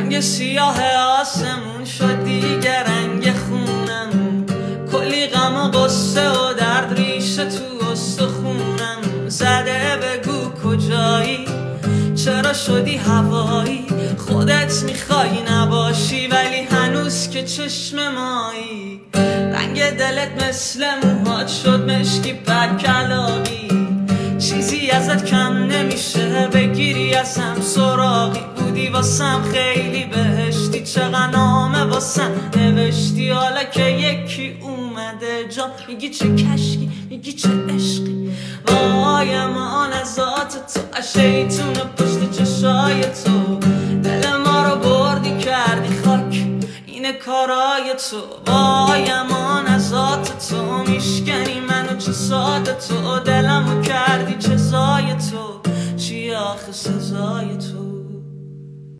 رنگ سیاه آسمون شد دیگه رنگ خونم، کلی غم و قصه و درد ریشه تو استخونم. زده بگو کجایی، چرا شدی هوایی، خودت میخوای نباشی ولی هنوز که چشم مایی. رنگ دلت مثل موهات شد مشکی پرکلاقی، چیزی ازت کم نمیشه بگیری ازم سراغی. بودی واسم خیلی بهشتی، چقدر نامه واسم نوشتی، حالا که یکی اومده جا میگی چه کشکی، میگی چه عشقی. وای من از ذات تو، شیطون پشت چشای تو، دل ما رو بردی کردی خاک، اینه کارای تو. وای من از ذات تو، میشکنی منو چه ساده تو، دلمو کردی چه زای تو، چی آخه سزای تو.